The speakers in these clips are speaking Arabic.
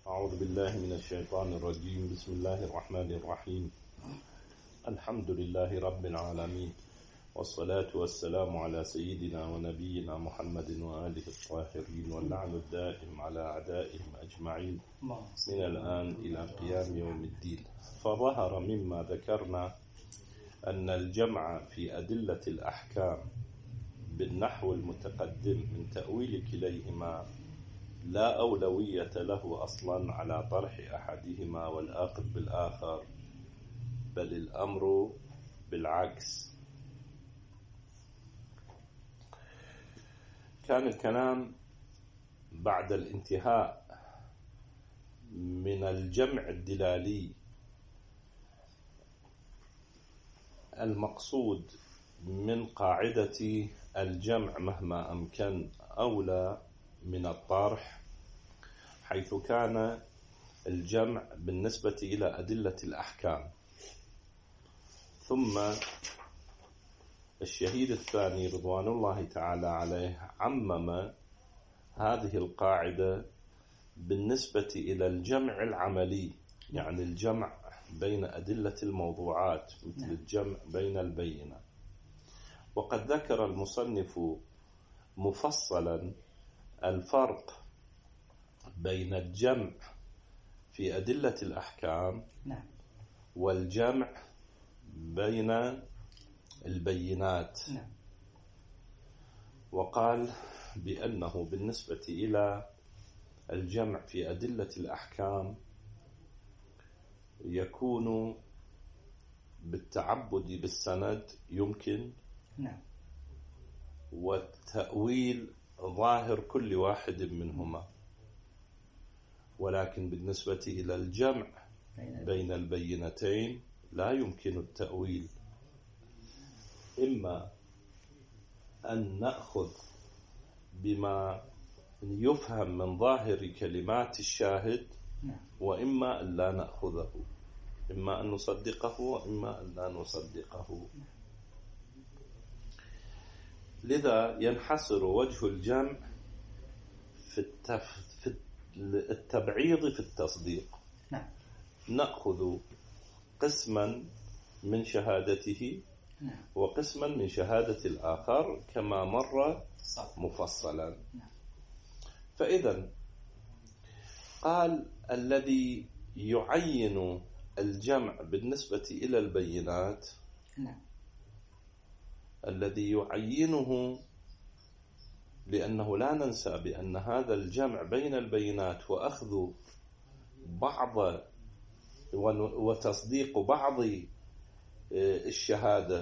أعوذ بالله من الشيطان الرجيم. بسم الله الرحمن الرحيم. الحمد لله رب العالمين، والصلاة والسلام على سيدنا ونبينا محمد وآله الطاهرين، واللعن الدائم على أعدائهم أجمعين من الآن إلى قيام يوم الدين. فظهر مما ذكرنا أن الجمع في أدلة الأحكام بالنحو المتقدم من تأويل كليهما لا أولوية له أصلا على طرح أحدهما والآخذ بالآخر، بل الأمر بالعكس. كان الكلام بعد الانتهاء من الجمع الدلالي المقصود من قاعدة الجمع مهما أمكن أولى من الطرح، حيث كان الجمع بالنسبة إلى أدلة الأحكام. ثم الشهيد الثاني رضوان الله تعالى عليه عمم هذه القاعدة بالنسبة إلى الجمع العملي، يعني الجمع بين أدلة الموضوعات مثل الجمع بين البينة. وقد ذكر المصنف مفصلا الفرق بين الجمع في أدلة الأحكام والجمع بين البينات. وقال بأنه بالنسبة إلى الجمع في أدلة الأحكام يكون بالتعبد بالسند يمكن، والتأويل ظاهر كل واحد منهما. ولكن بالنسبة إلى الجمع بين البينتين لا يمكن التأويل، إما أن نأخذ بما يفهم من ظاهر كلمات الشاهد، وإما أن لا نأخذه، إما أن نصدقه وإما أن لا نصدقه. لذا ينحصر وجه الجمع في التبعيض في التصديق. نأخذ قسما من شهادته وقسما من شهادة الآخر كما مر مفصلا. فإذا قال الذي يعين الجمع بالنسبة إلى البينات الذي يعينه، لأنه لا ننسى بأن هذا الجمع بين البينات وأخذ بعض وتصديق بعض الشهادة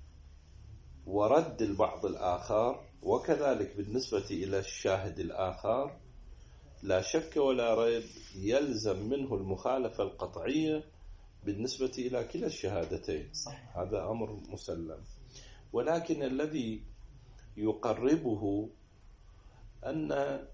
ورد البعض الآخر، وكذلك بالنسبة إلى الشاهد الآخر، لا شك ولا ريب يلزم منه المخالفة القطعية بالنسبة إلى كلا الشهادتين. هذا أمر مسلم. ولكن الذي يقربه أن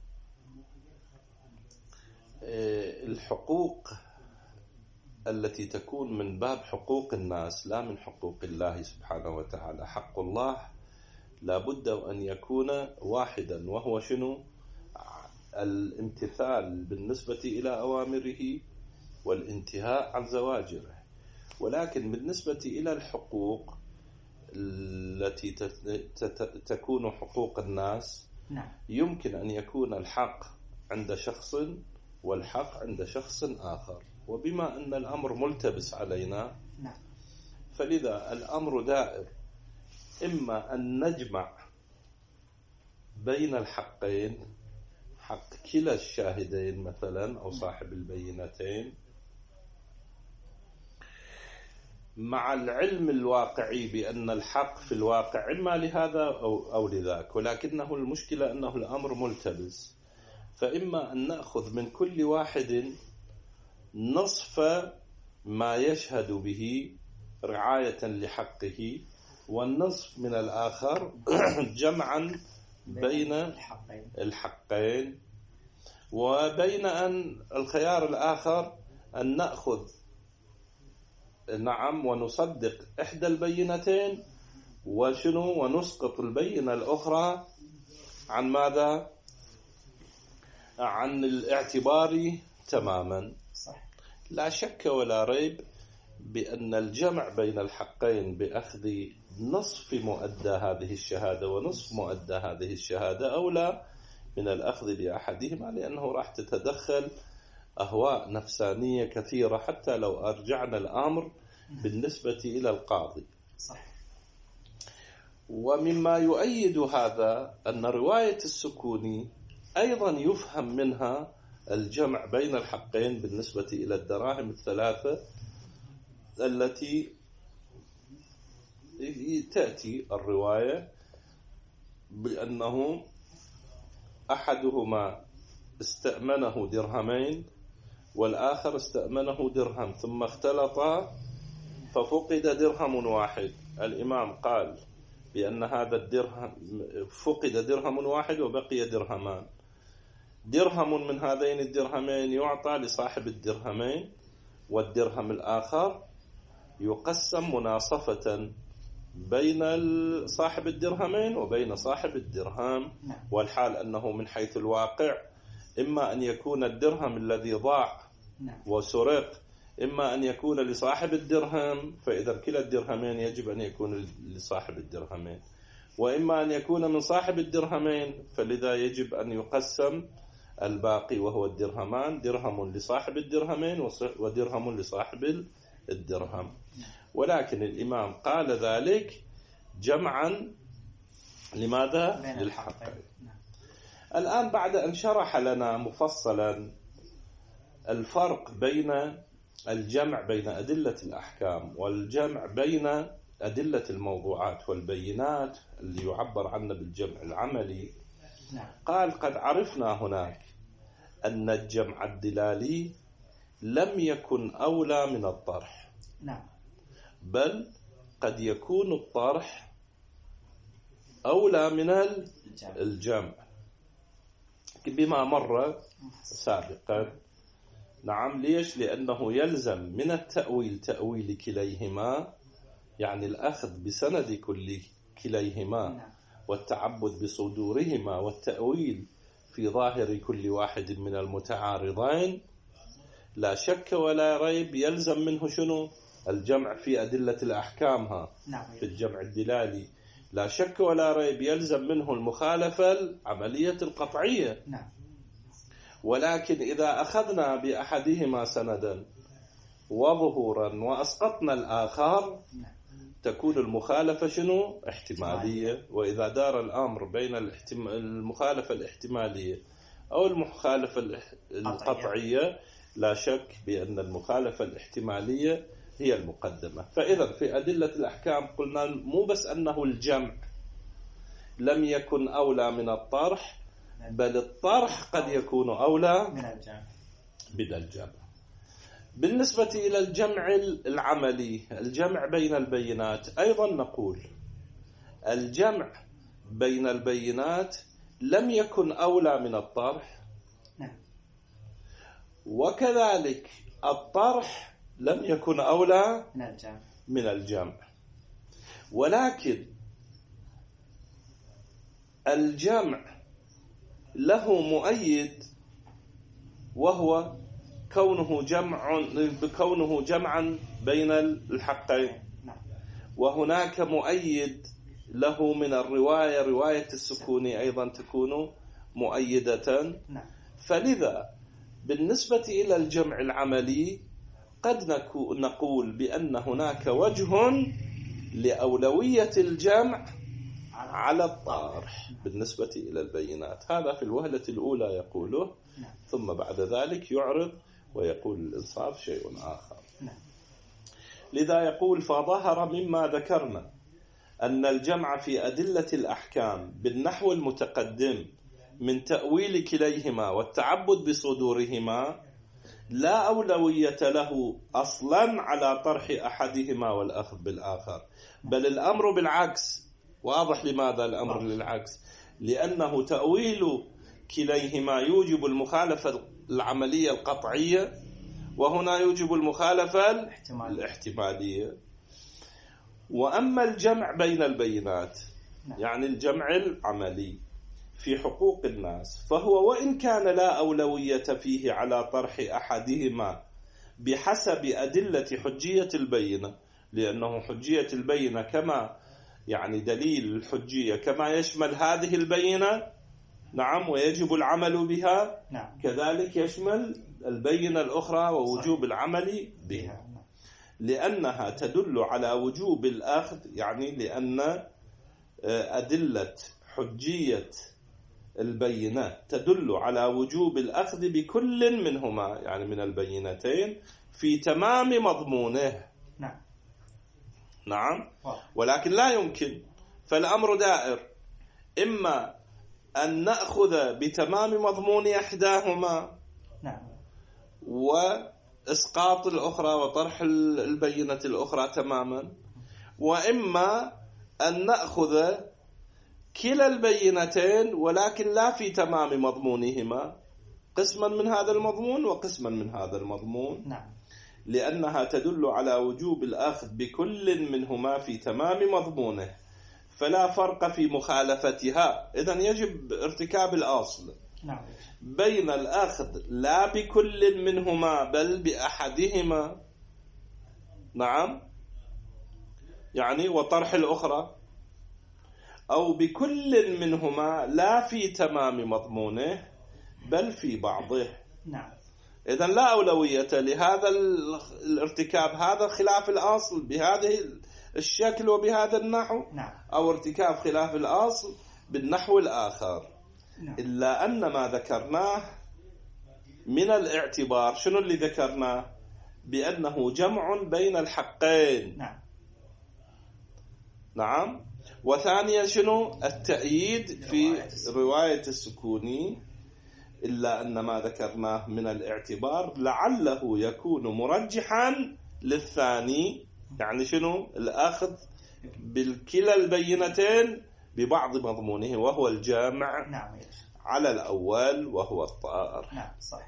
الحقوق التي تكون من باب حقوق الناس لا من حقوق الله سبحانه وتعالى. حق الله لا بد أن يكون واحدا، وهو شنو؟ الامتثال بالنسبة إلى أوامره والانتهاء عن زواجره. ولكن بالنسبة إلى الحقوق التي تكون حقوق الناس، يمكن أن يكون الحق عند شخص والحق عند شخص آخر. وبما أن الأمر ملتبس علينا فلذا الأمر دائر، إما أن نجمع بين الحقين، حق كلا الشاهدين مثلا أو صاحب البينتين، مع العلم الواقعي بأن الحق في الواقع إما لهذا أو لذاك، ولكنه المشكلة أنه الأمر ملتبس. فإما أن نأخذ من كل واحد نصف ما يشهد به رعاية لحقه، والنصف من الآخر جمعا بين الحقين، وبين أن الخيار الآخر أن نأخذ ونصدق إحدى البينتين ونسقط البينة الأخرى عن ماذا؟ عن الاعتبار تماما. لا شك ولا ريب بأن الجمع بين الحقين بأخذ نصف مؤدى هذه الشهادة ونصف مؤدى هذه الشهادة أولى من الأخذ بأحدهما، لأنه راح تتدخل أهواء نفسانية كثيرة حتى لو أرجعنا الأمر بالنسبة إلى القاضي. ومما يؤيد هذا أن رواية السكوني أيضا يفهم منها الجمع بين الحقين بالنسبة إلى الدراهم الثلاثة التي تأتي الرواية بأنه أحدهما استأمنه درهمين والآخر استأمنه درهم، ثم اختلطا ففقد درهم واحد. الإمام قال بأن هذا الدرهم فقد درهم واحد وبقي درهمان. درهم من هذين الدرهمين يعطى لصاحب الدرهمين، والدرهم الآخر يقسم مناصفة بين صاحب الدرهمين وبين صاحب الدرهم. والحال أنه من حيث الواقع إما أن يكون الدرهم الذي ضاع وسرق إما أن يكون لصاحب الدرهم، فإذا كلا الدرهمين يجب أن يكون لصاحب الدرهمين، وإما أن يكون من صاحب الدرهمين، فلذا يجب أن يقسم الباقي وهو الدرهمان، درهم لصاحب الدرهمين ودرهم لصاحب الدرهم. ولكن الإمام قال ذلك جمعا لماذا؟ للحقين. الآن بعد أن شرح لنا مفصلا الفرق بين الجمع بين أدلة الأحكام والجمع بين أدلة الموضوعات والبينات اللي يعبر عنه بالجمع العملي، قال قد عرفنا هناك أن الجمع الدلالي لم يكن أولى من الطرح، بل قد يكون الطرح أولى من الجمع بما مر سابقا. نعم، ليش؟ لأنه يلزم من التأويل تأويل كليهما، يعني الأخذ بسند كل كليهما والتعبد بصدورهما والتأويل في ظاهر كل واحد من المتعارضين. لا شك ولا ريب يلزم منه شنو؟ الجمع في أدلة الأحكام في الجمع الدلالي. لا شك ولا ريب يلزم منه المخالفة العملية القطعية. ولكن إذا أخذنا بأحدهما سندا وظهورا وأسقطنا الآخر تكون المخالفة شنو؟ احتمالية. وإذا دار الأمر بين المخالفة الاحتمالية أو المخالفة القطعية لا شك بأن المخالفة الاحتمالية هي المقدمة. فإذا في أدلة الأحكام قلنا مو بس أنه الجمع لم يكن أولى من الطرح، بل الطرح قد يكون أولى من الجمع. بالنسبة إلى الجمع العملي، الجمع بين البينات، أيضا نقول الجمع بين البينات لم يكن أولى من الطرح، وكذلك الطرح لم يكن أولى من الجمع. ولكن الجمع له مؤيد، وهو كونه جمعا بين الحقين، وهناك مؤيد له من الرواية، رواية السكوني أيضا تكون مؤيدة. فلذا بالنسبة إلى الجمع العملي قد نقول بأن هناك وجه لأولوية الجمع على الطرح بالنسبة إلى البينات. هذا في الوهلة الأولى يقوله، ثم بعد ذلك يعرض ويقول الإنصاف شيء آخر. لذا يقول فظهر مما ذكرنا أن الجمع في أدلة الأحكام بالنحو المتقدم من تأويل كليهما والتعبد بصدورهما لا أولوية له أصلا على طرح أحدهما والأخذ بالآخر، بل الأمر بالعكس. واضح لماذا الأمر للعكس؟ لأنه تأويل كليهما يوجب المخالفة العملية القطعية، وهنا يوجب المخالفة الاحتمالية. وأما الجمع بين البينات يعني الجمع العملي في حقوق الناس، فهو وإن كان لا أولوية فيه على طرح أحدهما بحسب أدلة حجية البينة، لأنه حجية البينة كما يعني دليل الحجية كما يشمل هذه البينة، نعم، ويجب العمل بها، نعم. كذلك يشمل البينة الأخرى ووجوب صحيح. العمل بها، لأنها تدل على وجوب الأخذ، يعني لأن أدلة حجية البينة تدل على وجوب الأخذ بكل منهما، يعني من البينتين في تمام مضمونه. نعم. نعم. ولكن لا يمكن، فالأمر دائر، إما أن نأخذ بتمام مضمون إحداهما، نعم، وإسقاط الأخرى وطرح البينة الأخرى تماما، وإما أن نأخذ كلا البينتين ولكن لا في تمام مضمونهما، قسما من هذا المضمون وقسما من هذا المضمون. نعم. لأنها تدل على وجوب الأخذ بكل منهما في تمام مضمونه، فلا فرق في مخالفتها. إذن يجب ارتكاب الأصل. نعم. بين الأخذ لا بكل منهما بل بأحدهما، نعم، يعني وطرح الأخرى، أو بكل منهما لا في تمام مضمونه بل في بعضه. نعم. إذن لا أولوية لهذا الارتكاب، هذا خلاف الأصل بهذه الشكل وبهذا النحو. نعم. أو ارتكاب خلاف الأصل بالنحو الآخر. نعم. إلا أن ما ذكرناه من الاعتبار، شنو اللي ذكرناه؟ بأنه جمع بين الحقين. نعم. نعم. وثانيا شنو؟ التأييد في رواية السكوني. إلا أن ما ذكرناه من الاعتبار لعله يكون مرجحا للثاني، يعني شنو؟ الأخذ بالكلا البينتين ببعض مضمونه، وهو الجامع. نعم. على الأول وهو الطائر. نعم، صحيح.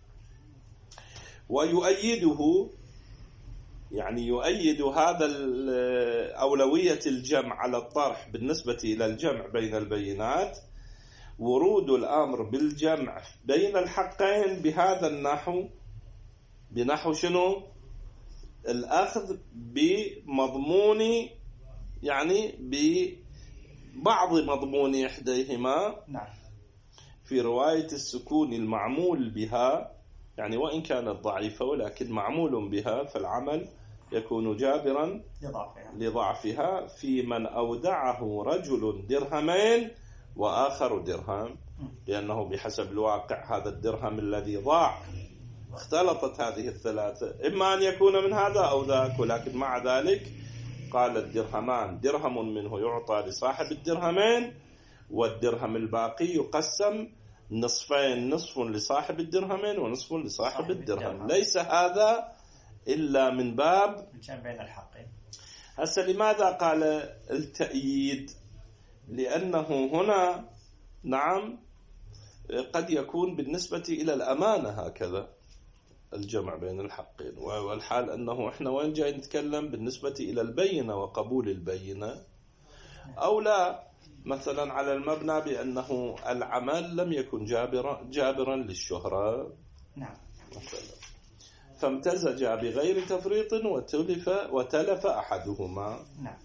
ويؤيده، يعني يؤيد هذا أولوية الجمع على الطرح بالنسبة إلى الجمع بين البينات ورود الأمر بالجمع بين الحقين بهذا النحو، بنحو شنو؟ الأخذ بمضمون، يعني ببعض مضمون إحديهما. نعم. في رواية السكون المعمول بها، يعني وإن كانت ضعيفة ولكن معمول بها، فالعمل يكون جابرا لضعفها في من أودعه رجل درهمين وآخر درهم، لأنه بحسب الواقع هذا الدرهم الذي ضاع اختلطت هذه الثلاثة، إما أن يكون من هذا أو ذاك، ولكن مع ذلك قال الدرهمان درهم منه يعطى لصاحب الدرهمين، والدرهم الباقي يقسم نصفين، نصف لصاحب الدرهمين ونصف لصاحب الدرهم. ليس هذا إلا من باب بين الحقين. هسه لماذا قال التأييد؟ لأنه هنا نعم قد يكون بالنسبة إلى الأمانة هكذا الجمع بين الحقين، والحال أنه إحنا وين جاي نتكلم بالنسبة إلى البينة وقبول البينة، أو لا مثلا على المبنى بأنه العمل لم يكن جابرا للشهرة. نعم. مثلا فامتزج بغير تفريط وتلف أحدهما. نعم.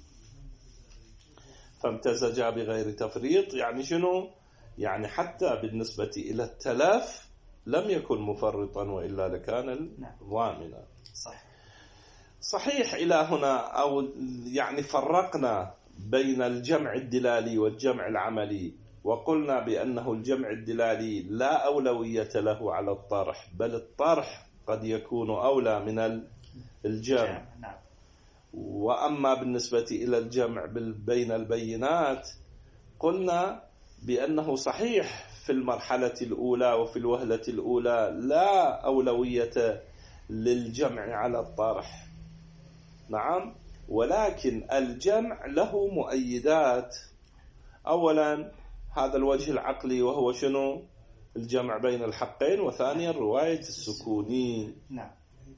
فامتزج بغير تفريط يعني شنو؟ يعني حتى بالنسبة إلى التلف لم يكن مفرطا، وإلا لكان ضامنا. صحيح إلى هنا، أو يعني فرقنا بين الجمع الدلالي والجمع العملي، وقلنا بأنه الجمع الدلالي لا أولوية له على الطرح، بل الطرح قد يكون أولى من الجمع. وأما بالنسبة إلى الجمع بين البينات قلنا بأنه صحيح في المرحلة الأولى وفي الوهلة الأولى لا أولوية للجمع على الطرح، نعم، ولكن الجمع له مؤيدات. أولا هذا الوجه العقلي وهو شنو؟ الجمع بين الحقين، وثانيا رواية السكوني. نعم.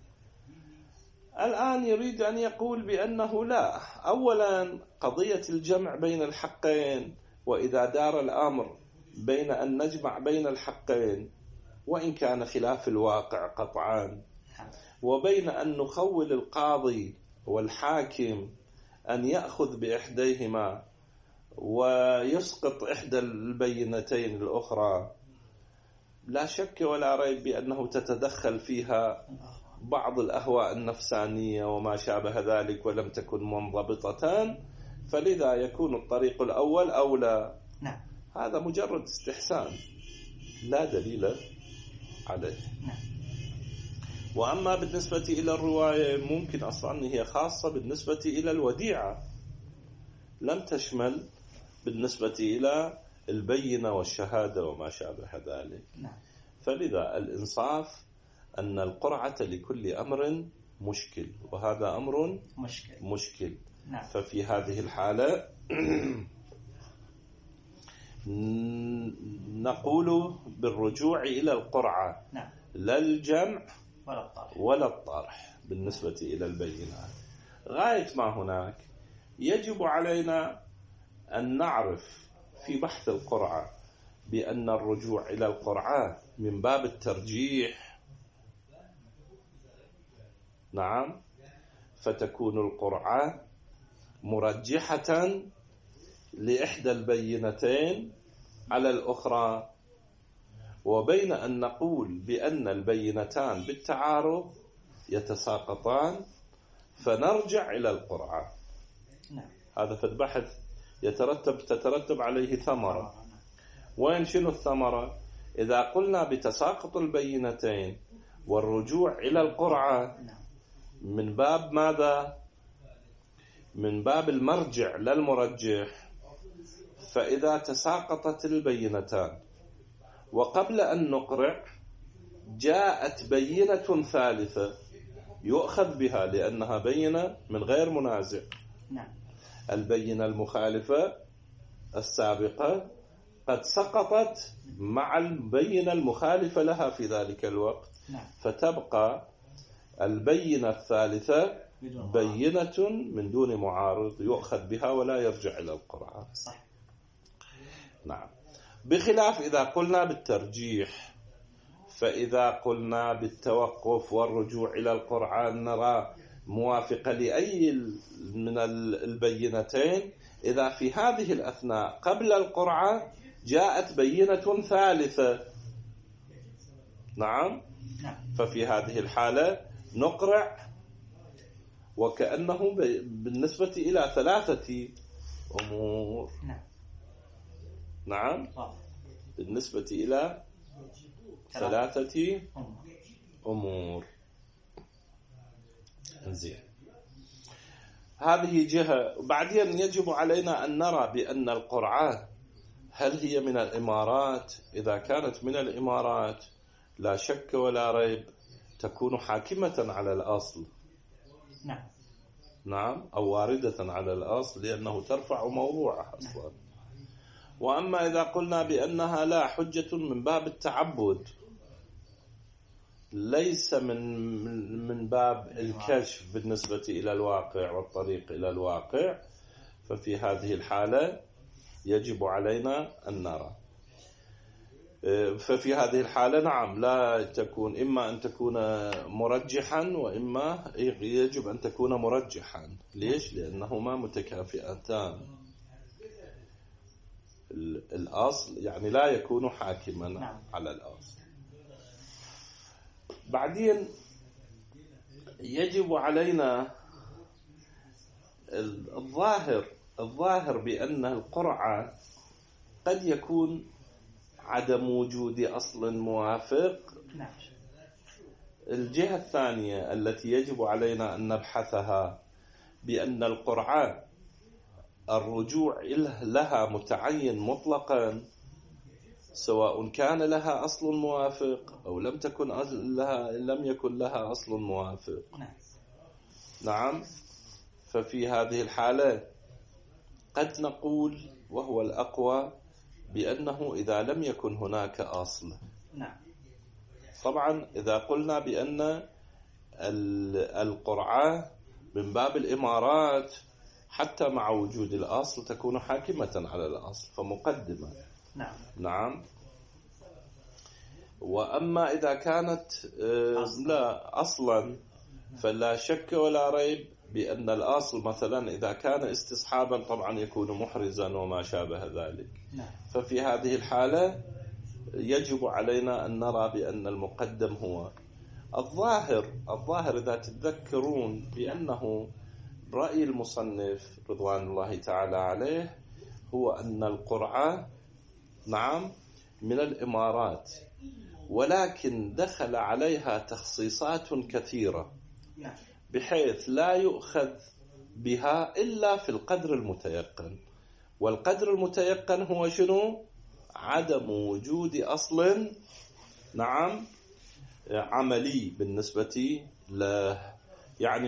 الآن يريد أن يقول بأنه لا، أولا قضية الجمع بين الحقين وإذا دار الأمر بين أن نجمع بين الحقين وإن كان خلاف الواقع قطعا، وبين أن نخول القاضي والحاكم أن يأخذ بإحديهما ويسقط إحدى البينتين الأخرى، لا شك ولا ريب بأنه تتدخل فيها بعض الأهواء النفسانية وما شابه ذلك ولم تكن منضبطتان، فلذا يكون الطريق الأول أولى. نعم. هذا مجرد استحسان لا دليل عليه. نعم. وأما بالنسبة إلى الرواية ممكن أصلا هي خاصة بالنسبة إلى الوديعة، لم تشمل بالنسبة إلى البينة والشهادة وما شابه ذلك. نعم. فلذا الإنصاف أن القرعة لكل أمر مشكل، وهذا أمر مشكل. نعم. ففي هذه الحالة نقول بالرجوع إلى القرعة. نعم. لا الجمع ولا الطرح بالنسبة إلى البينات. غاية ما هناك يجب علينا أن نعرف في بحث القرعة بأن الرجوع إلى القرعة من باب الترجيح. نعم. فتكون القرعة مرجحة لإحدى البينتين على الأخرى، وبين أن نقول بأن البينتان بالتعارض يتساقطان فنرجع إلى القرعة. هذا في البحث تترتب عليه ثمرة. وين شنو الثمرة؟ إذا قلنا بتساقط البينتين والرجوع إلى القرعة من باب ماذا؟ من باب المرجع للمرجح. فإذا تساقطت البينتان وقبل أن نقرع جاءت بينة ثالثة يؤخذ بها لأنها بينة من غير منازع. البينة المخالفة السابقة قد سقطت مع البينة المخالفة لها في ذلك الوقت. فتبقى البينة الثالثة بينة من دون معارض يؤخذ بها ولا يرجع إلى القرعة. صح. نعم. بخلاف إذا قلنا بالترجيح، فإذا قلنا بالتوقف والرجوع إلى القرعة نرى موافقة لأي من البينتين إذا في هذه الأثناء قبل القرعة جاءت بينة ثالثة. نعم. ففي هذه الحالة نقرع وكأنه بالنسبة إلى ثلاثة أمور. نعم. بالنسبة إلى ثلاثة أمور. زين. هذه جهة. بعدين يجب علينا أن نرى بأن القرعة هل هي من الإمارات؟ إذا كانت من الإمارات لا شك ولا ريب تكون حاكمة على الأصل. نعم. أو واردة على الأصل لأنه ترفع موضوعه أصلا. وأما إذا قلنا بأنها لا حجة من باب التعبد ليس من باب الكشف بالنسبة إلى الواقع والطريق إلى الواقع، ففي هذه الحالة يجب علينا أن نرى. ففي هذه الحالة نعم لا تكون، إما أن تكون مرجحا وإما يجب أن تكون مرجحا. ليش؟ لأنهما متكافئتان. الأصل يعني لا يكون حاكما على الأصل. بعدين يجب علينا الظاهر بأن القرعة قد يكون عدم وجود أصل موافق. الجهة الثانية التي يجب علينا أن نبحثها بأن القرعة الرجوع لها متعين مطلقا سواء كان لها أصل موافق أو لم يكن لها أصل موافق. نعم. ففي هذه الحالة قد نقول وهو الأقوى بأنه إذا لم يكن هناك أصل. طبعا إذا قلنا بأن القرعة من باب الإمارات حتى مع وجود الأصل تكون حاكمة على الأصل فمقدمة. نعم. وأما إذا كانت لا أصلا، فلا شك ولا ريب بأن الأصل مثلا إذا كان استصحابا طبعا يكون محرزا وما شابه ذلك. ففي هذه الحالة يجب علينا أن نرى بأن المقدم هو الظاهر إذا تتذكرون بأنه رأي المصنف رضوان الله تعالى عليه هو أن القرعة نعم من الإمارات، ولكن دخل عليها تخصيصات كثيرة بحيث لا يؤخذ بها إلا في القدر المتيقن. والقدر المتيقن هو شنو؟ عدم وجود أصل نعم عملي بالنسبة له. يعني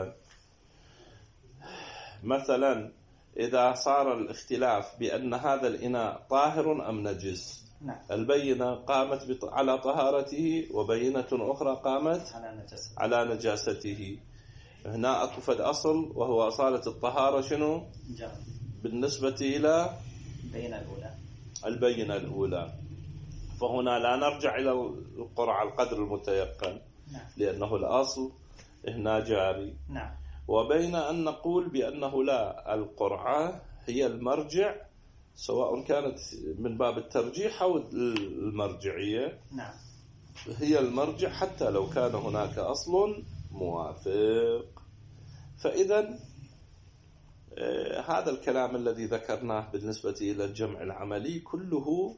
مثلا إذا صار الاختلاف بأن هذا الإناء طاهر أم نجس، البينة قامت على طهارته وبينة أخرى قامت على نجاسته. هنا أكفد أصل وهو أصالة الطهارة شنو؟ بالنسبة إلى البينة الأولى. فهنا لا نرجع إلى القرعة القدر المتيقن لأنه الأصل هنا جاري. وبين أن نقول بأنه لا، القرعة هي المرجع سواء كانت من باب الترجيح أو المرجعية، هي المرجع حتى لو كان هناك أصل موافق. فإذا هذا الكلام الذي ذكرناه بالنسبة إلى الجمع العملي كله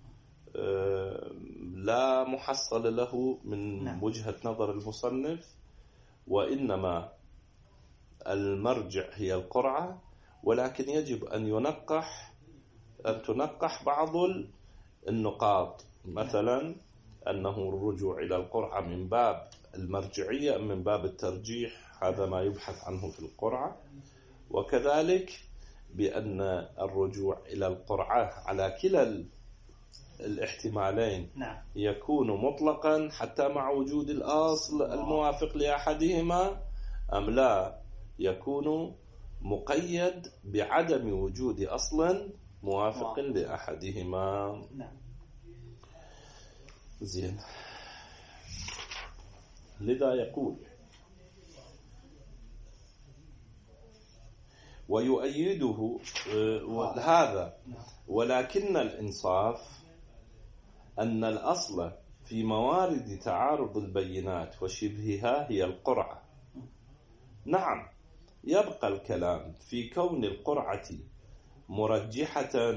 لا محصل له من وجهة نظر المصنف، وإنما المرجع هي القرعة، ولكن يجب أن تنقح بعض النقاط، مثلا أنه الرجوع إلى القرعة من باب المرجعية أم من باب الترجيح، هذا ما يبحث عنه في القرعة. وكذلك بأن الرجوع إلى القرعة على كلا الاحتمالين يكون مطلقا حتى مع وجود الأصل الموافق لأحدهما، أم لا يكون مقيد بعدم وجود أصل موافق لأحدهما. زين. لذا يقول ويؤيده هذا، ولكن الإنصاف أن الأصل في موارد تعارض البينات وشبهها هي القرعة. نعم، يبقى الكلام في كون القرعة مرجحة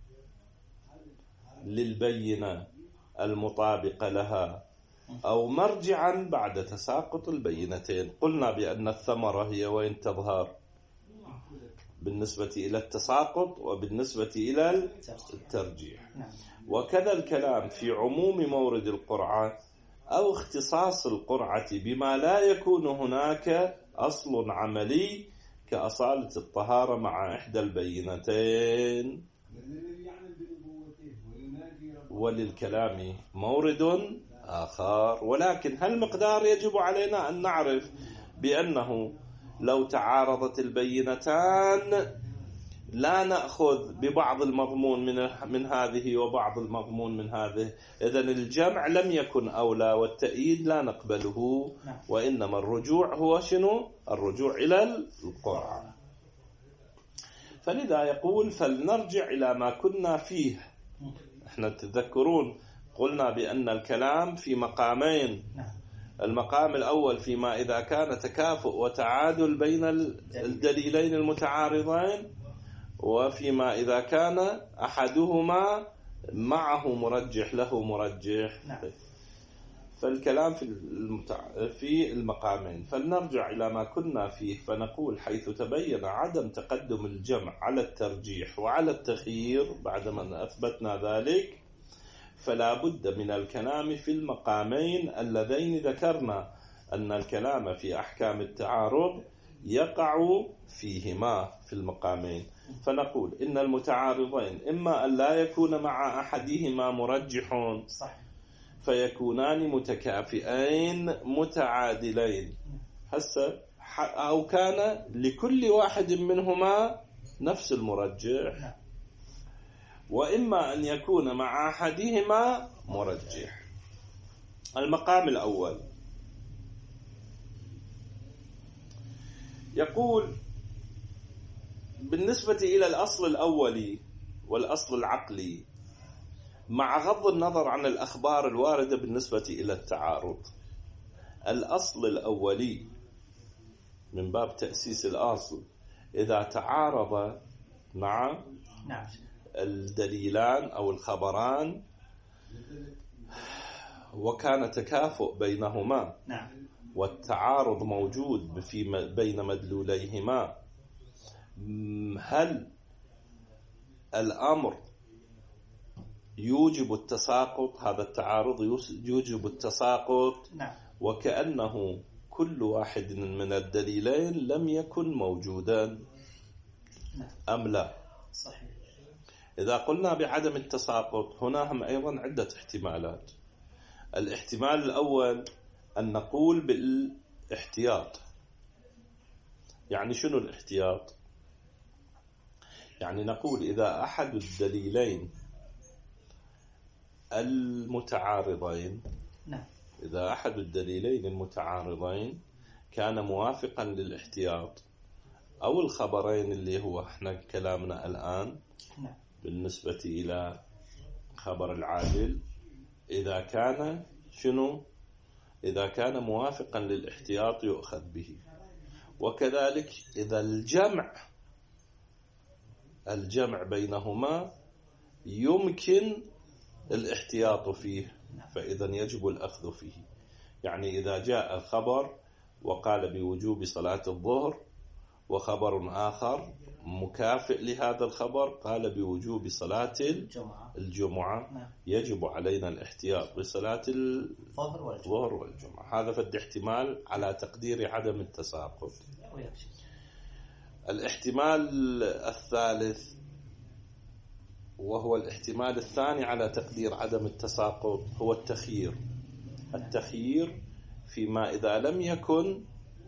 للبينة المطابقة لها أو مرجعا بعد تساقط البينتين. قلنا بأن الثمرة هي وين تظهر؟ بالنسبة إلى التساقط وبالنسبة إلى الترجيح. وكذا الكلام في عموم مورد القرعة أو اختصاص القرعة بما لا يكون هناك أصل عملي كأصالة الطهارة مع إحدى البينتين. وللكلام مورد آخر، ولكن هل مقدار يجب علينا أن نعرف بأنه لو تعارضت البينتان لا نأخذ ببعض المضمون من هذه وبعض المضمون من هذه. إذن الجمع لم يكن أولى والتأييد لا نقبله، وإنما الرجوع هو شنو؟ الرجوع إلى القرعة. فلذا يقول فلنرجع إلى ما كنا فيه. احنا تذكرون قلنا بأن الكلام في مقامين. المقام الأول فيما إذا كان تكافؤ وتعادل بين الدليلين المتعارضين، وفيما إذا كان أحدهما معه مرجح له مرجح. فالكلام في المقامين. فلنرجع إلى ما كنا فيه فنقول حيث تبين عدم تقدم الجمع على الترجيح وعلى التخيير بعدما أثبتنا ذلك، فلا بد من الكلام في المقامين اللذين ذكرنا أن الكلام في أحكام التعارض يقع فيهما في المقامين. فنقول إن المتعارضين إما أن لا يكون مع أحدهما مرجح فيكونان متكافئين متعادلين، أو كان لكل واحد منهما نفس المرجح، وإما أن يكون مع أحدهما مرجح. المقام الأول يقول بالنسبة إلى الأصل الأولي والأصل العقلي مع غض النظر عن الأخبار الواردة بالنسبة إلى التعارض، الأصل الأولي من باب تأسيس الأصل إذا تعارض مع الدليلان أو الخبران وكان تكافؤ بينهما والتعارض موجود بين مدلوليهما، هل الأمر يوجب التساقط؟ هذا التعارض يوجب التساقط وكأنه كل واحد من الدليلين لم يكن موجودا أم لا؟ صحيح. إذا قلنا بعدم التساقط هنا هم أيضا عدة احتمالات. الاحتمال الأول أن نقول بالاحتياط. يعني شنو الاحتياط؟ يعني نقول إذا أحد الدليلين المتعارضين إذا أحد الدليلين المتعارضين كان موافقا للاحتياط أو الخبرين اللي هو احنا كلامنا الآن بالنسبة إلى خبر العادل، إذا كان شنو؟ إذا كان موافقا للاحتياط يؤخذ به. وكذلك إذا الجمع بينهما يمكن الاحتياط فيه فإذا يجب الأخذ فيه. يعني إذا جاء الخبر وقال بوجوب صلاة الظهر وخبر آخر مكافئ لهذا الخبر قال بوجوب صلاة الجمعة يجب علينا الاحتياط بصلاة الظهر والجمعة. هذا فد احتمال على تقدير عدم التساقط. الاحتمال الثالث وهو الاحتمال الثاني على تقدير عدم التساقط هو التخيير فيما إذا لم يكن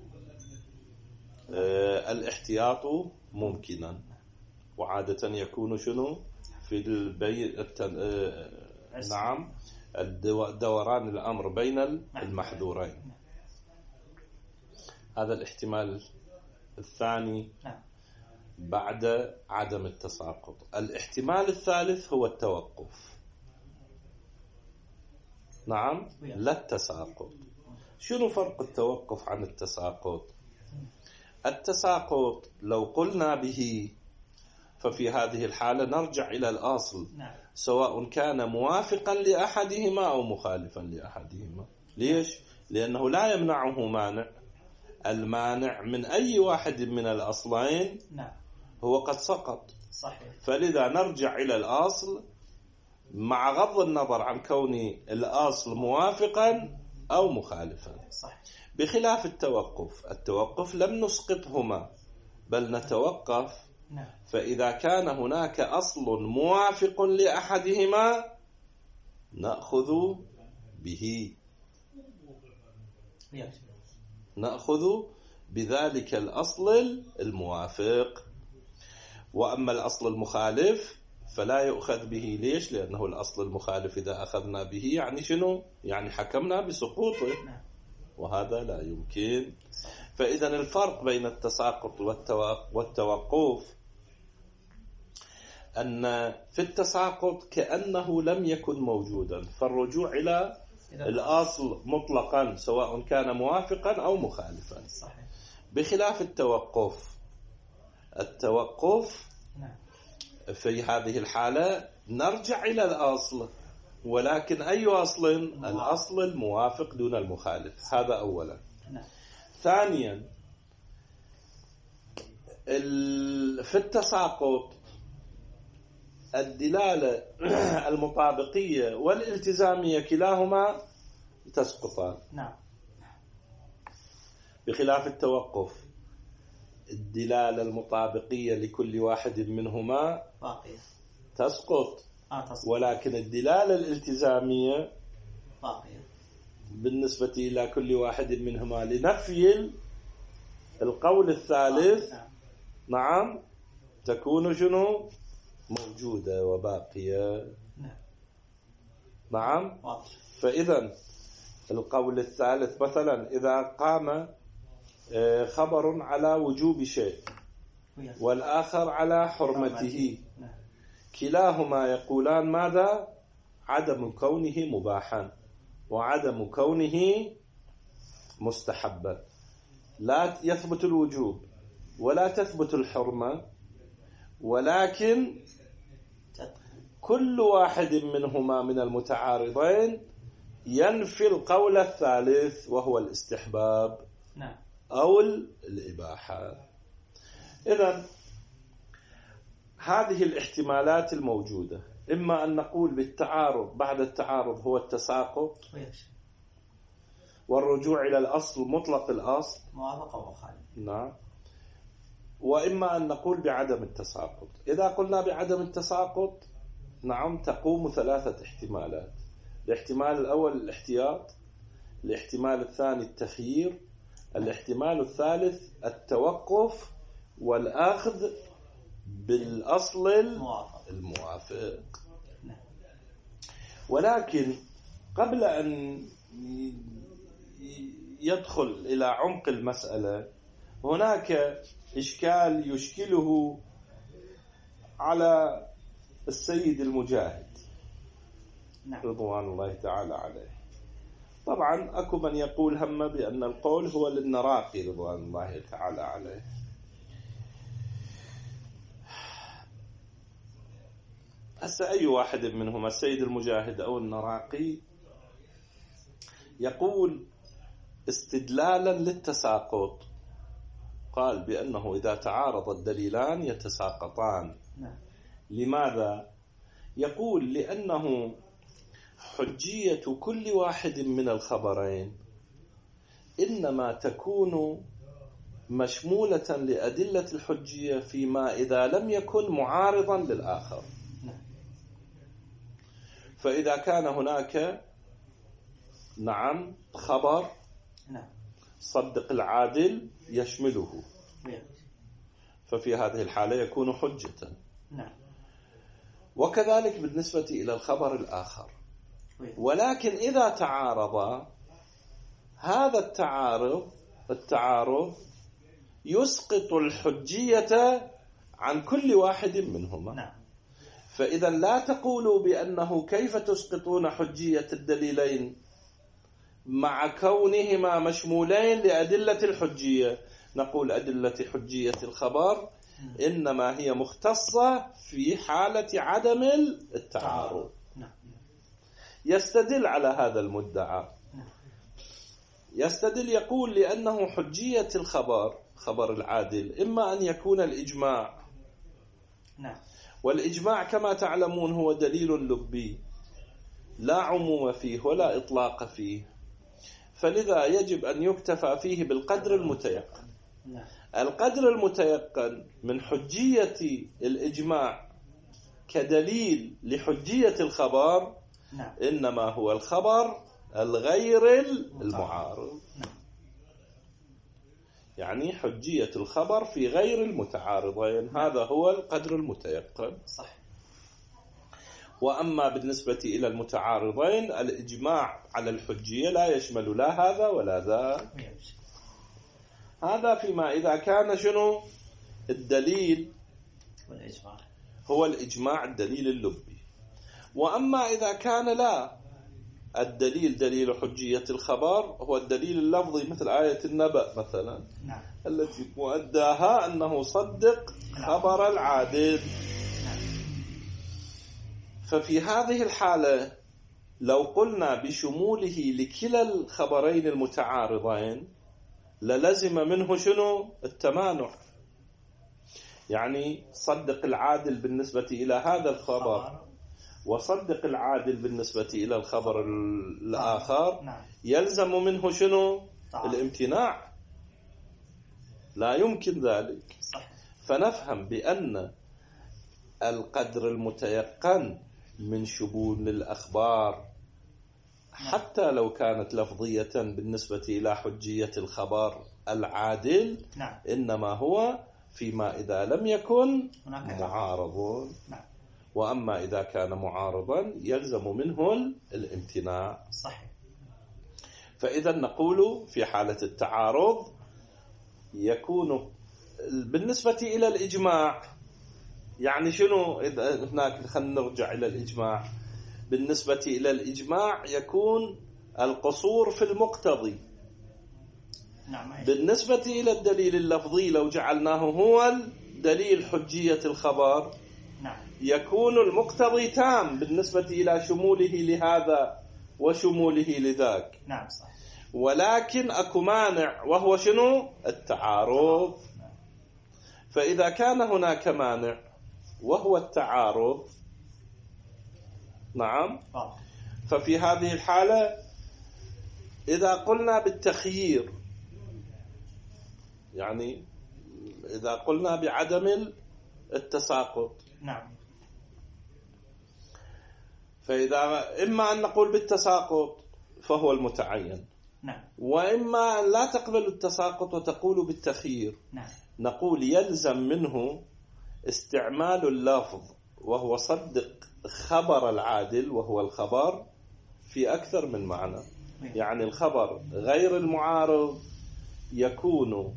الاحتياط ممكنا، وعادة يكون شنو في دوران الأمر بين المحذورين. هذا الاحتمال الثاني بعد عدم التساقط. الاحتمال الثالث هو التوقف، لا التساقط. شنو فرق التوقف عن التساقط؟ التساقط لو قلنا به ففي هذه الحالة نرجع إلى الأصل سواء كان موافقا لأحدهما أو مخالفا لأحدهما. ليش؟ لأنه لا يمنعه مانع. المانع من أي واحد من الأصلين هو قد سقط. صحيح. فلذا نرجع إلى الأصل مع غض النظر عن كون الأصل موافقا أو مخالفا. صحيح. بخلاف التوقف لم نسقطهما بل نتوقف. فإذا كان هناك أصل موافق لأحدهما نأخذ به، نأخذ بذلك الأصل الموافق. وأما الأصل المخالف فلا يؤخذ به. ليش؟ لأنه الأصل المخالف إذا أخذنا به يعني شنو؟ يعني حكمنا بسقوطه، وهذا لا يمكن. فإذا الفرق بين التساقط والتوقف أن في التساقط كأنه لم يكن موجودا، فالرجوع إلى الأصل مطلقا سواء كان موافقا أو مخالفا. بخلاف التوقف في هذه الحالة نرجع إلى الأصل، ولكن أي أصل؟ الأصل الموافق دون المخالف. هذا أولا. ثانيا في التساقط الدلالة المطابقية والالتزامية كلاهما تسقطان. بخلاف التوقف الدلالة المطابقية لكل واحد منهما باقية تسقط، ولكن الدلالة الالتزامية باقية بالنسبة إلى كل واحد منهما لنفي القول الثالث تكون شنو؟ موجودة وباقية. نعم. واضح. فإذا القول الثالث مثلا إذا قام خبر على وجوب شيء والآخر على حرمته، كلاهما يقولان ماذا؟ عدم كونه مباحا وعدم كونه مستحبا. لا يثبت الوجوب ولا تثبت الحرمة، ولكن كل واحد منهما من المتعارضين ينفي القول الثالث وهو الاستحباب أو الإباحة. إذن هذه الاحتمالات الموجودة، إما أن نقول بالتعارض بعد التعارض هو التساقط والرجوع إلى الأصل مطلق الأصل موافقة ومخالفة. نعم. وإما أن نقول بعدم التساقط. إذا قلنا بعدم التساقط نعم تقوم ثلاثة احتمالات. الاحتمال الأول الاحتياط، الاحتمال الثاني التخيير، الاحتمال الثالث التوقف والأخذ بالأصل الموافق. ولكن قبل أن يدخل إلى عمق المسألة هناك إشكال يشكله على السيد المجاهد رضوان الله تعالى عليه. طبعا أكو من يقول هم بأن القول هو للنراقي رضوان الله تعالى عليه. هسه أي واحد منهم السيد المجاهد أو النراقي يقول استدلالا للتساقط قال بأنه إذا تعارض الدليلان يتساقطان. لماذا؟ يقول لأنه حجية كل واحد من الخبرين إنما تكون مشمولة لأدلة الحجية فيما إذا لم يكن معارضا للآخر. فإذا كان هناك نعم خبر صدق العادل يشمله، ففي هذه الحالة يكون حجة. وكذلك بالنسبة إلى الخبر الآخر. ولكن إذا تعارض هذا التعارض يسقط الحجية عن كل واحد منهما. فإذا لا تقولوا بأنه كيف تسقطون حجية الدليلين مع كونهما مشمولين لأدلة الحجية. نقول أدلة حجية الخبر إنما هي مختصة في حالة عدم التعارض. يستدل على هذا المدعى، يستدل يقول لأنه حجية الخبر خبر العادل إما أن يكون الإجماع، والإجماع كما تعلمون هو دليل لبي لا عموم فيه ولا إطلاق فيه، فلذا يجب أن يكتفى فيه بالقدر المتيقن. القدر المتيقن من حجية الإجماع كدليل لحجية الخبر إنما هو الخبر الغير المعارض، يعني حجية الخبر في غير المتعارضين، هذا هو القدر المتيقن. صح. وأما بالنسبة إلى المتعارضين الإجماع على الحجية لا يشمل لا هذا ولا ذا. هذا فيما إذا كان شنو الدليل والإجماع هو الإجماع الدليل اللبي. وأما إذا كان لا الدليل دليل حجية الخبر هو الدليل اللفظي مثل آية النبأ مثلا التي مؤداها أنه صدق خبر العادل. ففي هذه الحالة لو قلنا بشموله لكلا الخبرين المتعارضين للزم منه شنو التمانع، يعني صدق العادل بالنسبة إلى هذا الخبر وصدق العادل بالنسبة إلى الخبر الآخر يلزم منه شنو الامتناع، لا يمكن ذلك. فنفهم بأن القدر المتيقن من شمول الأخبار حتى لو كانت لفظية بالنسبة إلى حجية الخبر العادل إنما هو فيما إذا لم يكن معارض. وأما إذا كان معارضا يلزم منه الامتناع. صحيح. فإذا نقول في حالة التعارض يكون بالنسبة إلى الإجماع، يعني شنو إذا هناك، خلينا نرجع إلى الإجماع. بالنسبة إلى الإجماع يكون القصور في المقتضي. نعم. بالنسبة إلى الدليل اللفظي لو جعلناه هو دليل حجية الخبر، نعم، يكون المقتضي تام بالنسبة إلى شموله لهذا وشموله لذاك. نعم صح. ولكن أكو مانع وهو شنو؟ التعارض. فإذا كان هناك مانع وهو التعارض، نعم، ففي هذه الحالة إذا قلنا بالتخيير، يعني إذا قلنا بعدم التساقط، نعم، فإذا إما أن نقول بالتساقط فهو المتعين، نعم، وإما أن لا تقبل التساقط وتقول بالتخيير، نعم، نقول يلزم منه استعمال اللفظ وهو صدق خبر العادل وهو الخبر في أكثر من معنى. يعني الخبر غير المعارض يكون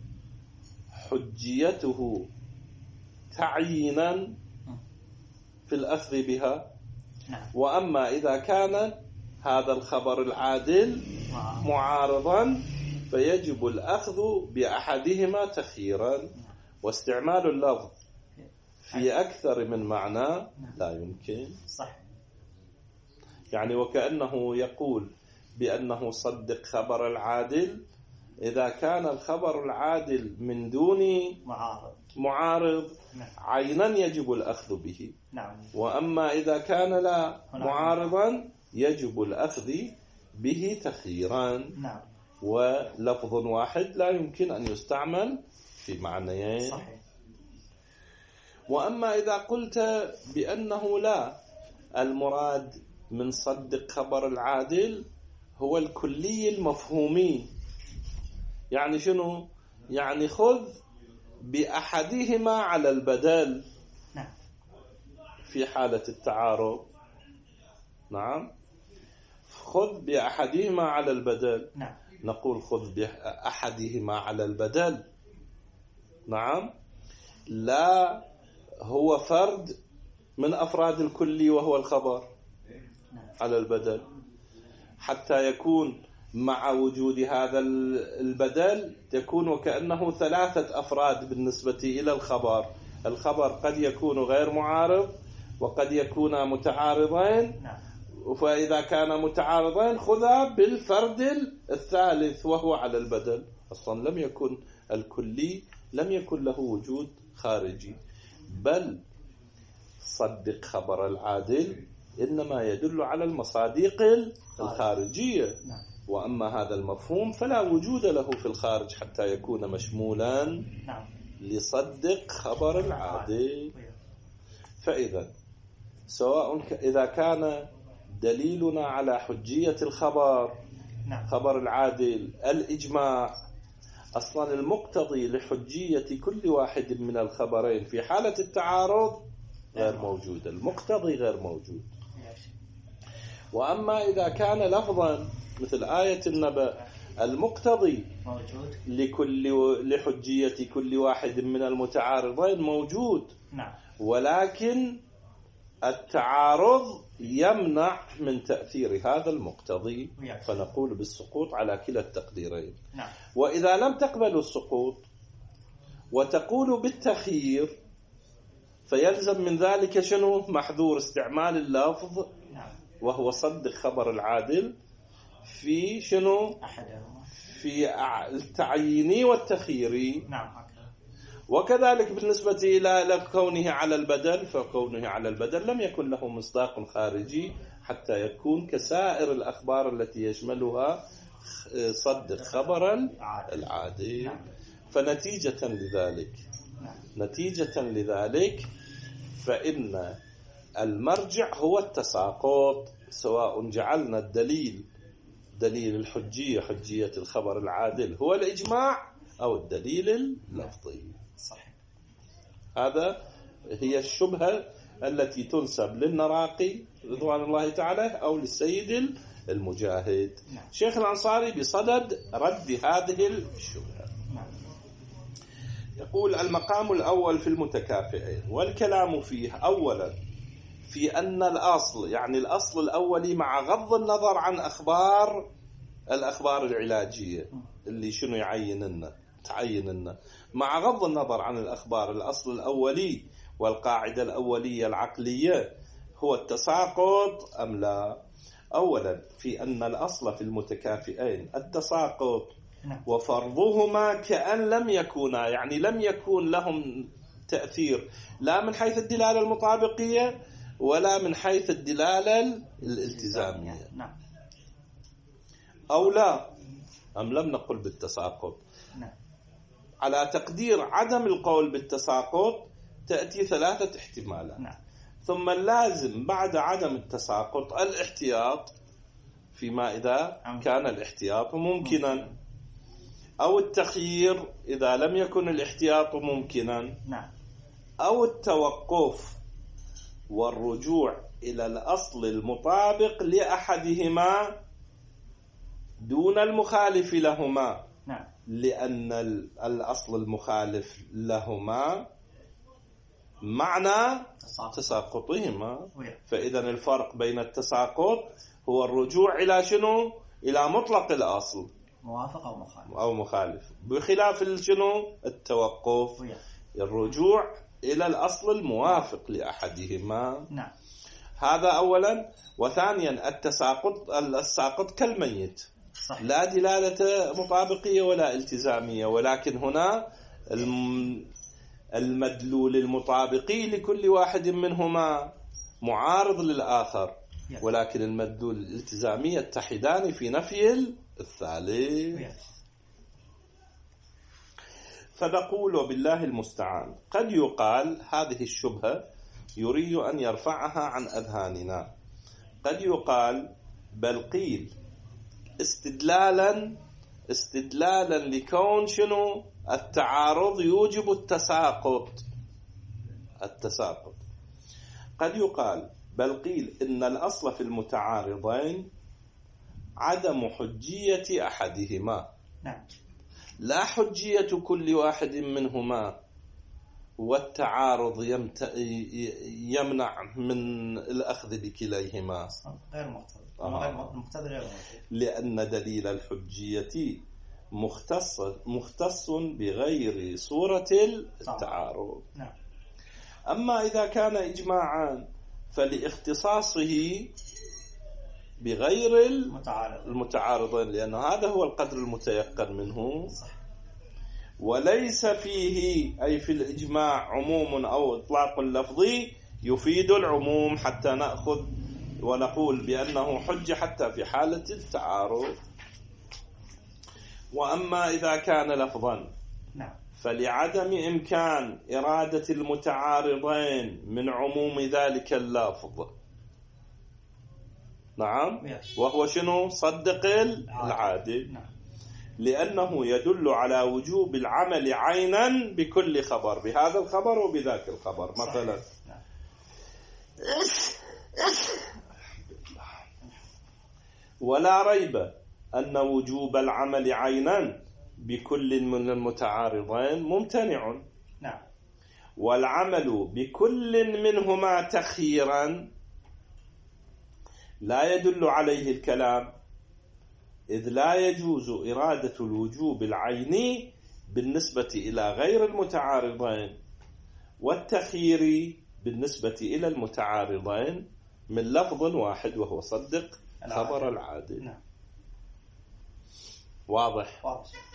حجيته تعيينا في الأخذ بها، وأما إذا كان هذا الخبر العادل معارضا فيجب الأخذ بأحدهما تخييرا، واستعمال اللفظ في أكثر من معنى لا يمكن. صح. يعني وكأنه يقول بأنه صدق خبر العادل إذا كان الخبر العادل من دون معارض عينا يجب الأخذ به. نعم. وأما إذا كان لا معارضا يجب الأخذ به تخييرا. نعم. ولفظ واحد لا يمكن أن يستعمل في معنيين. صحيح. وأما إذا قلت بأنه لا، المراد من صدق خبر العادل هو الكلي المفهومي، يعني شنو؟ يعني خذ بأحدهما على البدل. نعم. في حالة التعارض، نعم، خذ بأحدهما على البدل. نعم. نقول خذ بأحدهما على البدل، نعم، لا هو فرد من أفراد الكلي وهو الخبر على البدل، حتى يكون مع وجود هذا البدل تكون وكأنه ثلاثة أفراد بالنسبة إلى الخبر. الخبر قد يكون غير معارض وقد يكون متعارضين، فإذا كان متعارضين خذها بالفرد الثالث وهو على البدل. أصلا لم يكن الكلي لم يكن له وجود خارجي، بل صدق خبر العادل إنما يدل على المصادق الخارجية، وأما هذا المفهوم فلا وجود له في الخارج حتى يكون مشمولا لصدق خبر العادل. فإذا سواء إذا كان دليلنا على حجية الخبر خبر العادل الإجماع، أصلا المقتضي لحجية كل واحد من الخبرين في حالة التعارض غير موجود، المقتضي غير موجود. وأما إذا كان لفظا مثل آية النبأ المقتضي لحجية كل واحد من المتعارضين موجود، ولكن التعارض يمنع من تأثير هذا المقتضي، فنقول بالسقوط على كلا التقديرين. وإذا لم تقبل السقوط وتقول بالتخيير فيلزم من ذلك شنو؟ محذور استعمال اللفظ وهو صدق خبر العادل في شنو؟ في التعييني والتخييري. وكذلك بالنسبة إلى كونه على البدل، فكونه على البدل لم يكن له مصداق خارجي حتى يكون كسائر الأخبار التي يشملها صدق خبر العادل. فنتيجة لذلك فإن المرجع هو التساقط، سواء جعلنا دليل الحجية حجية الخبر العادل هو الإجماع أو الدليل اللفظي. صحيح. هذا هي الشبهة التي تنسب للنراقي رضوان الله تعالى أو للسيد المجاهد. شيخ الأنصاري بصدد رد هذه الشبهة. يقول: المقام الأول في المتكافئين، والكلام فيه أولا في أن الأصل، يعني الأصل الأولي مع غض النظر عن الأخبار العلاجية اللي شنو تعين لنا، مع غض النظر عن الأخبار، الأصل الأولي والقاعدة الأولية العقلية هو التساقط أم لا؟ أولا في أن الأصل في المتكافئين التساقط، وفرضهما كأن لم يكونا، يعني لم يكون لهم تأثير لا من حيث الدلالة المطابقية ولا من حيث الدلالة الالتزامية. أو لا، أم لم نقل بالتساقط؟ على تقدير عدم القول بالتساقط تأتي 3 احتمالات. ثم اللازم بعد عدم التساقط الاحتياط، فيما إذا كان الاحتياط ممكنا، أو التخيير إذا لم يكن الاحتياط ممكنا، أو التوقف والرجوع إلى الأصل المطابق لأحدهما دون المخالف لهما، لأن الأصل المخالف لهما معنى تساقطهما. فإذا الفرق بين التساقط هو الرجوع إلى شنو؟ إلى مطلق الأصل، موافق أو مخالف، بخلاف شنو؟ التوقف، الرجوع إلى الأصل الموافق لأحدهما. هذا أولا. وثانيا الساقط كالميت، لا دلالة مطابقية ولا التزامية، ولكن هنا المدلول المطابقي لكل واحد منهما معارض للآخر، ولكن المدلول الالتزامي يتحدان في نفي الثالث. فنقول وبالله المستعان قد يقال هذه الشبهة يريد أن يرفعها عن أذهاننا، قد يقال بل قيل استدلالا لكون شنو التعارض يوجب التساقط. قد يقال بل قيل إن الأصل في المتعارضين عدم حجية أحدهما، لا حجية كل واحد منهما، والتعارض يمنع من الأخذ بكليهما، غير مقتضي، لأن دليل الحجية مختص بغير صورة التعارض. أما إذا كان إجماعا فلاختصاصه بغير المتعارضين، لأن هذا هو القدر المتيقن منه، وليس فيه أي في الإجماع عموم أو إطلاق لفظي يفيد العموم حتى نأخذ ونقول بأنه حجة حتى في حالة التعارض. وأما إذا كان لفظا فلعدم إمكان إرادة المتعارضين من عموم ذلك اللفظ، وهو شنو؟ صدق العادل، لأنه يدل على وجوب العمل عينا بكل خبر، بهذا الخبر وبذاك الخبر. مثلا ولا ريب أن وجوب العمل عينا بكل من المتعارضين ممتنع، والعمل بكل منهما تخييرا لا يدل عليه الكلام، إذ لا يجوز إرادة الوجوب العيني بالنسبة إلى غير المتعارضين، والتخيير بالنسبة إلى المتعارضين من لفظ واحد وهو صدق خبر العادل. واضح؟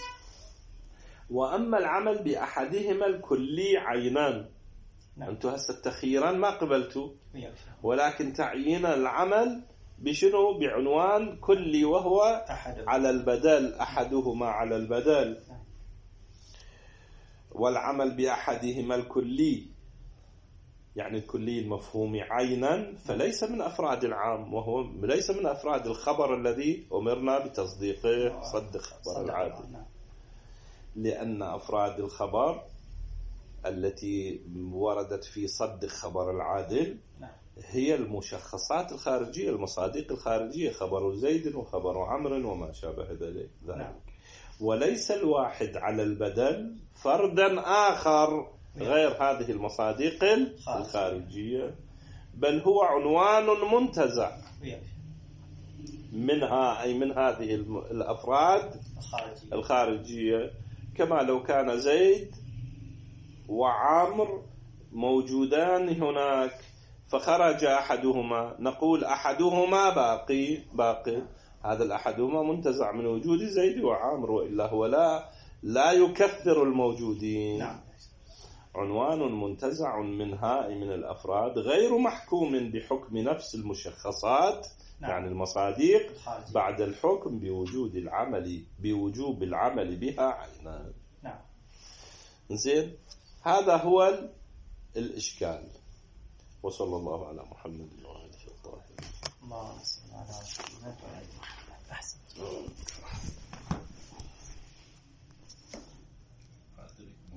وأما العمل بأحدهما الكلي عينان، أنتم هسه تخييرا ما قبلتوا، ولكن تعيين العمل بشنو؟ بعنوان كلي، وهو على البدل، أحدهما على البدل. والعمل بأحدهما الكلي يعني الكلي المفهوم عينا، فليس من أفراد العام، وهو ليس من أفراد الخبر الذي أمرنا بتصديقه، صدق خبر العادل، لأن أفراد الخبر التي وردت في صدق خبر العادل هي المشخصات الخارجية، المصادق الخارجية، خبر زيد وخبر عمرو وما شابه ذلك. وليس الواحد على البدل فردا آخر غير هذه المصادق الخارجية، بل هو عنوان منتزع منها، أي من هذه الأفراد الخارجية، كما لو كان زيد وعمر موجودان هناك فخرج أحدهما، نقول أحدهما باقي، هذا الأحدهما منتزع من وجود زيد وعمر، وإلا هو لا يكثر الموجودين. عنوان منتزع منها، من الأفراد، غير محكوم بحكم نفس المشخصات، يعني المصادق، بعد الحكم بوجوب العمل بها عينا. زين، هذا هو الإشكال. وصلى الله على محمد وآله الطاهرين. اللهم صل على محمد وآله. أحسن.